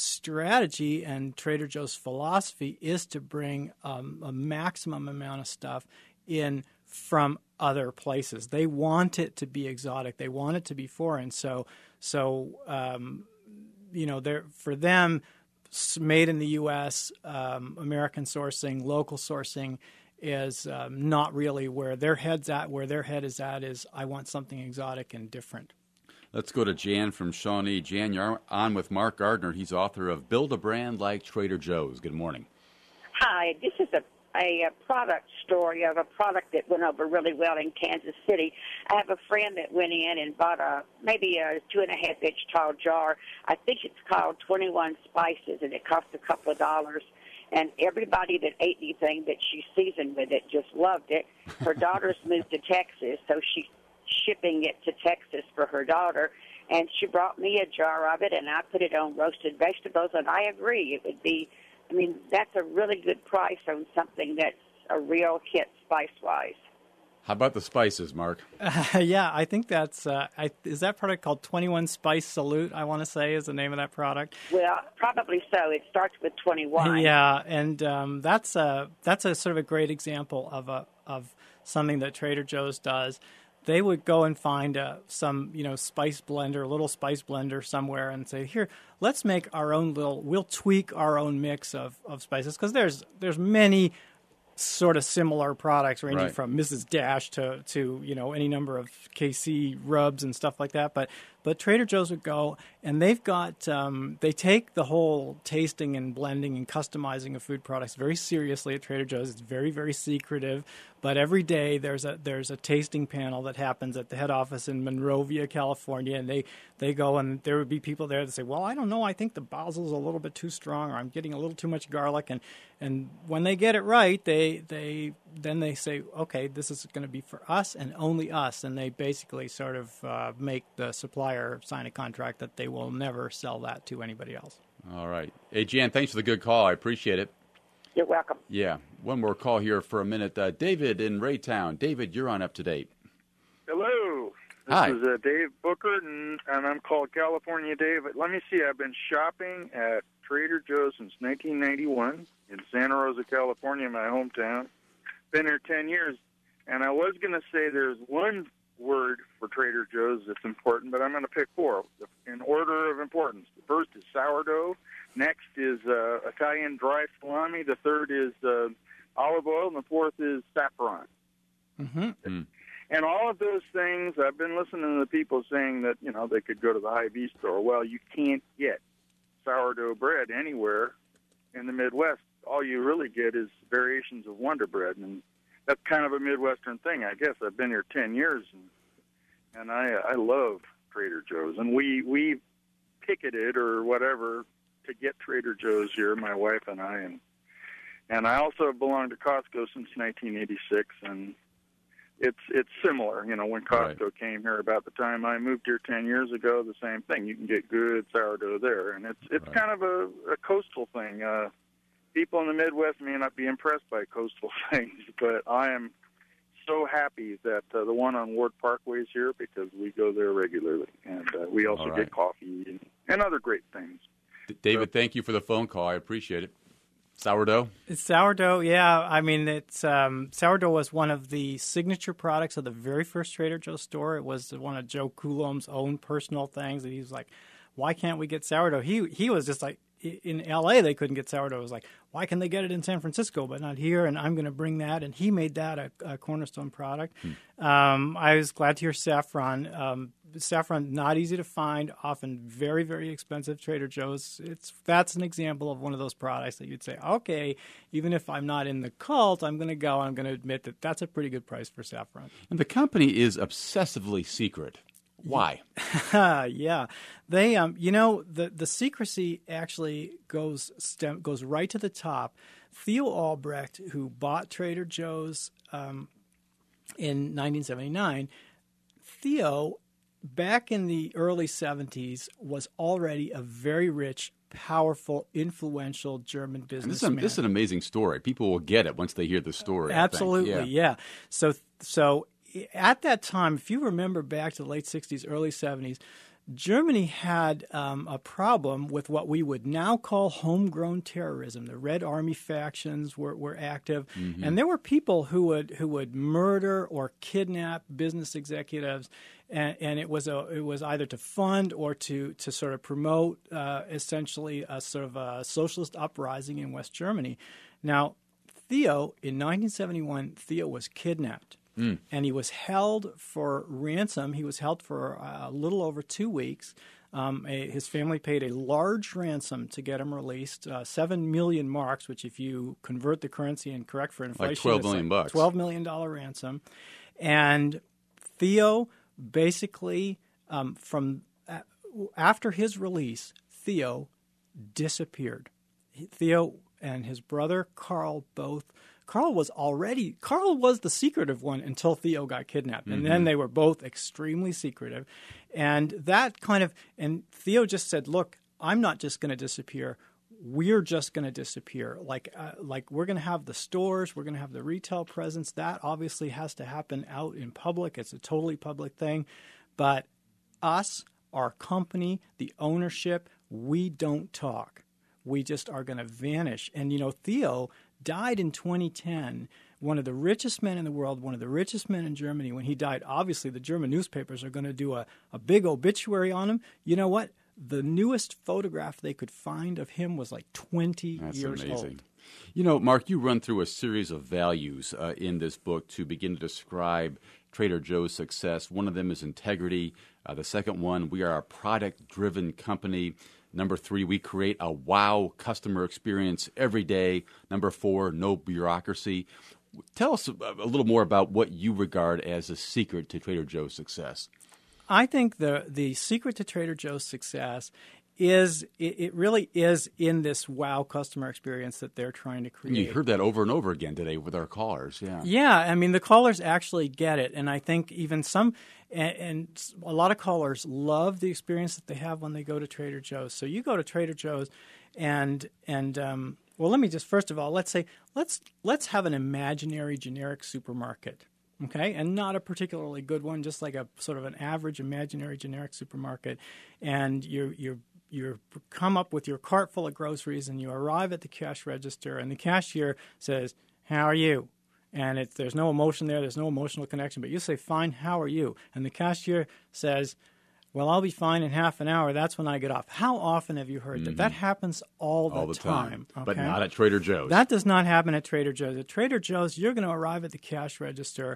strategy and Trader Joe's philosophy is to bring um, a maximum amount of stuff in from other places. They want it to be exotic. They want it to be foreign. So, so um, you know, they're, for them, made in the U S, um, American sourcing, local sourcing is um, not really where their head's at. Where their head is at is, I want something exotic and different. Let's go to Jan from Shawnee. Jan, you're on with Mark Gardner. He's author of Build a Brand Like Trader Joe's. Good morning. Hi, this is a, a, a product story of a product that went over really well in Kansas City. I have a friend that went in and bought a maybe a two and a half inch tall jar. I think it's called twenty-one Spices, and it cost a couple of dollars. And everybody that ate anything that she seasoned with it just loved it. Her daughter's moved to Texas, so she's shipping it to Texas for her daughter. And she brought me a jar of it, and I put it on roasted vegetables, and I agree. It would be, I mean, that's a really good price on something that's a real hit spice-wise. How about the spices, Mark? Uh, yeah, I think that's, uh, I, is that product called twenty-one Spice Salute, I want to say, is the name of that product? Well, probably so. It starts with twenty-one. Yeah, and um, that's, a, that's a sort of a great example of a of something that Trader Joe's does. They would go and find uh, some, you know, spice blender, a little spice blender somewhere and say, here, let's make our own little, we'll tweak our own mix of, of spices, because there's there's many sort of similar products ranging right. from Missus Dash to, to, you know, any number of K C rubs and stuff like that. But but Trader Joe's would go, and they've got, um, they take the whole tasting and blending and customizing of food products very seriously at Trader Joe's. It's very, very secretive. But every day there's a there's a tasting panel that happens at the head office in Monrovia, California, and they, they go, and there would be people there that say, well, I don't know, I think the basil's a little bit too strong, or I'm getting a little too much garlic. And, and when they get it right, they they then they say, okay, this is going to be for us and only us. And they basically sort of uh, make the supplier sign a contract that they will never sell that to anybody else. All right. Hey, Jan, thanks for the good call. I appreciate it. You're welcome. Yeah. One more call here for a minute. Uh, David in Raytown. David, you're on up to date. Hello. This Hi. is uh, Dave Booker, and, and I'm called California Dave. Let me see. I've been shopping at Trader Joe's since nineteen ninety-one in Santa Rosa, California, my hometown. Been here ten years, and I was going to say there's one word for Trader Joe's that's important, but I'm going to pick four in order of importance. The first is sourdough. Next is uh, Italian dry salami. The third is uh, olive oil, and the fourth is saffron. Mm-hmm. Mm. And all of those things, I've been listening to the people saying that, you know, they could go to the Hy-Vee store. Well, you can't get sourdough bread anywhere in the Midwest. All you really get is variations of Wonder Bread, and that's kind of a Midwestern thing, I guess. I've been here ten years, and, and I I love Trader Joe's. And we, we picketed or whatever to get Trader Joe's here, my wife and I. And, and I also belong to Costco since nineteen eighty-six, and it's it's similar. You know, when Costco right. came here about the time I moved here ten years ago, the same thing. You can get good sourdough there, and it's it's right. kind of a, a coastal thing. Uh, people in the Midwest may not be impressed by coastal things, but I am so happy that uh, the one on Ward Parkway is here because we go there regularly, and uh, we also right. get coffee and, and other great things. David, so, thank you for the phone call. I appreciate it. Sourdough? It's sourdough, yeah. I mean, it's um, sourdough was one of the signature products of the very first Trader Joe's store. It was one of Joe Coulombe's own personal things that he was like, why can't we get sourdough? He he was just like, in L A they couldn't get sourdough. It was like, why can they get it in San Francisco but not here? And I'm going to bring that. And he made that a, a cornerstone product. Hmm. Um, I was glad to hear saffron. Um, saffron, not easy to find, often very, very expensive. Trader Joe's. It's that's an example of one of those products that you'd say, okay, even if I'm not in the cult, I'm going to go. I'm going to admit that that's a pretty good price for saffron. And the company is obsessively secret. Why? yeah, they um, you know, the the secrecy actually goes stem, goes right to the top. Theo Albrecht, who bought Trader Joe's um, in nineteen seventy-nine, Theo, back in the early seventies, was already a very rich, powerful, influential German businessman. This is, this is an amazing story. People will get it once they hear the story. Absolutely, yeah. yeah. So so. At that time, if you remember back to the late sixties, early seventies, Germany had um, a problem with what we would now call homegrown terrorism. The Red Army factions were, were active, mm-hmm. and there were people who would who would murder or kidnap business executives, and, and it was a it was either to fund or to to sort of promote uh, essentially a sort of a socialist uprising in West Germany. Now, Theo in nineteen seventy-one, Theo was kidnapped. Mm. And he was held for ransom. He was held for a little over two weeks. Um, a, his family paid a large ransom to get him released, uh, seven million marks, which if you convert the currency and correct for inflation, like twelve million like bucks, twelve million dollar ransom. And Theo basically, um, from uh, after his release, Theo disappeared. Theo and his brother Carl both. Carl was already, Carl was the secretive one until Theo got kidnapped. And mm-hmm. then they were both extremely secretive. And that kind of, and Theo just said, look, I'm not just going to disappear. We're just going to disappear. Like, uh, like we're going to have the stores. We're going to have the retail presence. That obviously has to happen out in public. It's a totally public thing. But us, our company, the ownership, we don't talk. We just are going to vanish. And, you know, Theo died in twenty ten, one of the richest men in the world, one of the richest men in Germany. When he died, obviously the German newspapers are going to do a, a big obituary on him. You know what? The newest photograph they could find of him was like twenty That's years amazing. old. You know, Mark, you run through a series of values uh, in this book to begin to describe Trader Joe's success. One of them is integrity. Uh, the second one, we are a product-driven company. Number three, we create a wow customer experience every day. Number four, no bureaucracy. Tell us a, a little more about what you regard as a secret to Trader Joe's success. I think the the secret to Trader Joe's success is it, it really is in this wow customer experience that they're trying to create. You heard that over and over again today with our callers, yeah. Yeah, I mean, the callers actually get it. And I think even some, and, and a lot of callers love the experience that they have when they go to Trader Joe's. So you go to Trader Joe's and, and um, well, let me just, first of all, let's say, let's let's have an imaginary generic supermarket. Okay, and not a particularly good one, just like a sort of an average imaginary generic supermarket. And you you you come up with your cart full of groceries, and you arrive at the cash register, and the cashier says, "How are you?" And it's, there's no emotion there, there's no emotional connection, but you say, "Fine, how are you?" And the cashier says, "Well, I'll be fine in half an hour. That's when I get off." How often have you heard mm-hmm. that? That happens all the, all the time. time. Okay? But not at Trader Joe's. That does not happen at Trader Joe's. At Trader Joe's, you're going to arrive at the cash register,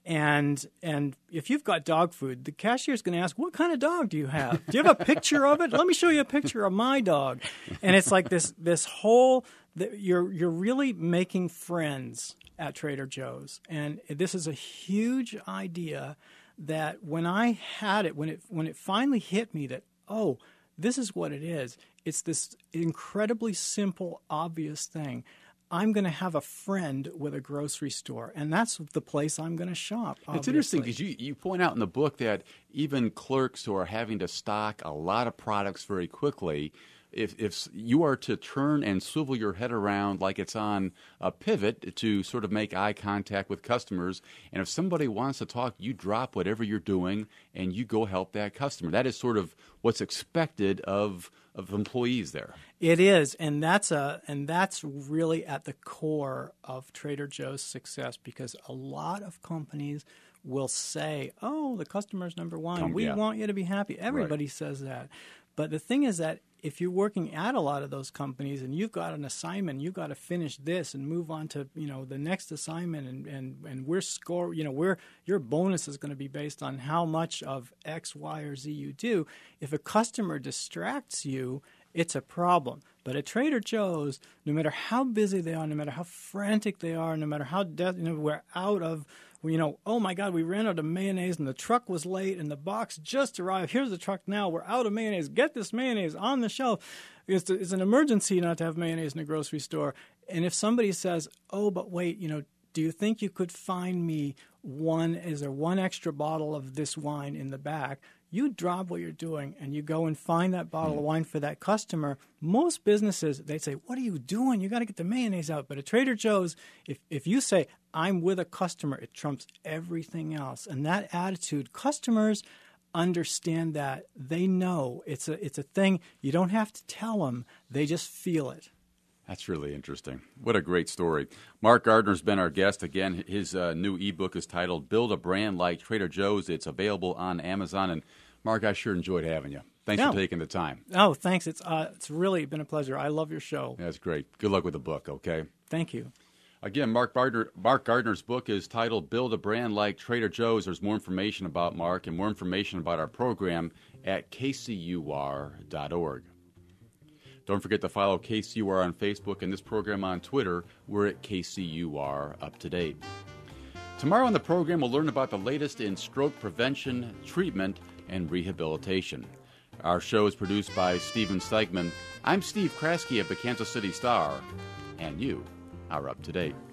and and if you've got dog food, the cashier's going to ask, "What kind of dog do you have? Do you have a picture of it? Let me show you a picture of my dog." And it's like this this whole you're you're really making friends at Trader Joe's, and this is a huge idea. That when I had it, when it when it finally hit me that, oh, this is what it is. It's this incredibly simple, obvious thing. I'm going to have a friend with a grocery store, and that's the place I'm going to shop. Obviously. It's interesting because you, you point out in the book that even clerks who are having to stock a lot of products very quickly if if you are to turn and swivel your head around like it's on a pivot to sort of make eye contact with customers, and if somebody wants to talk, you drop whatever you're doing and you go help that customer. That is sort of what's expected of of employees there. It is, and that's a and that's really at the core of Trader Joe's success, because a lot of companies will say, "Oh, the customer's number one. Come, we yeah. want you to be happy." Everybody Right. says that. But the thing is that if you're working at a lot of those companies and you've got an assignment, you've got to finish this and move on to, you know, the next assignment, and, and, and we're score, you know, we're, your bonus is going to be based on how much of X, Y, or Z you do. If a customer distracts you, it's a problem. But at Trader Joe's, no matter how busy they are, no matter how frantic they are, no matter how de- you know, we're out of, you know, oh my God, we ran out of mayonnaise and the truck was late and the box just arrived. Here's the truck now. We're out of mayonnaise. Get this mayonnaise on the shelf. It's, it's an emergency not to have mayonnaise in a grocery store. And if somebody says, oh, but wait, you know, do you think you could find me one, is there one extra bottle of this wine in the back? You drop what you're doing and you go and find that bottle of wine for that customer. Most businesses, they say, what are you doing? You got to get the mayonnaise out. But at Trader Joe's, if, if you say, I'm with a customer, it trumps everything else. And that attitude, customers understand that. They know it's a, it's a thing. You don't have to tell them. They just feel it. That's really interesting. What a great story. Mark Gardner's been our guest. Again, his uh, new ebook is titled Build a Brand Like Trader Joe's. It's available on Amazon. And Mark, I sure enjoyed having you. Thanks Yeah. for taking the time. Oh, thanks. It's uh, it's really been a pleasure. I love your show. That's great. Good luck with the book, okay? Thank you. Again, Mark Gardner, Mark Gardner's book is titled Build a Brand Like Trader Joe's. There's more information about Mark and more information about our program at K C U R dot org. Don't forget to follow K C U R on Facebook and this program on Twitter. We're at K C U R Up to Date. Tomorrow on the program, we'll learn about the latest in stroke prevention, treatment, and rehabilitation. Our show is produced by Steven Steigman. I'm Steve Kraske of the Kansas City Star, and you are up to date.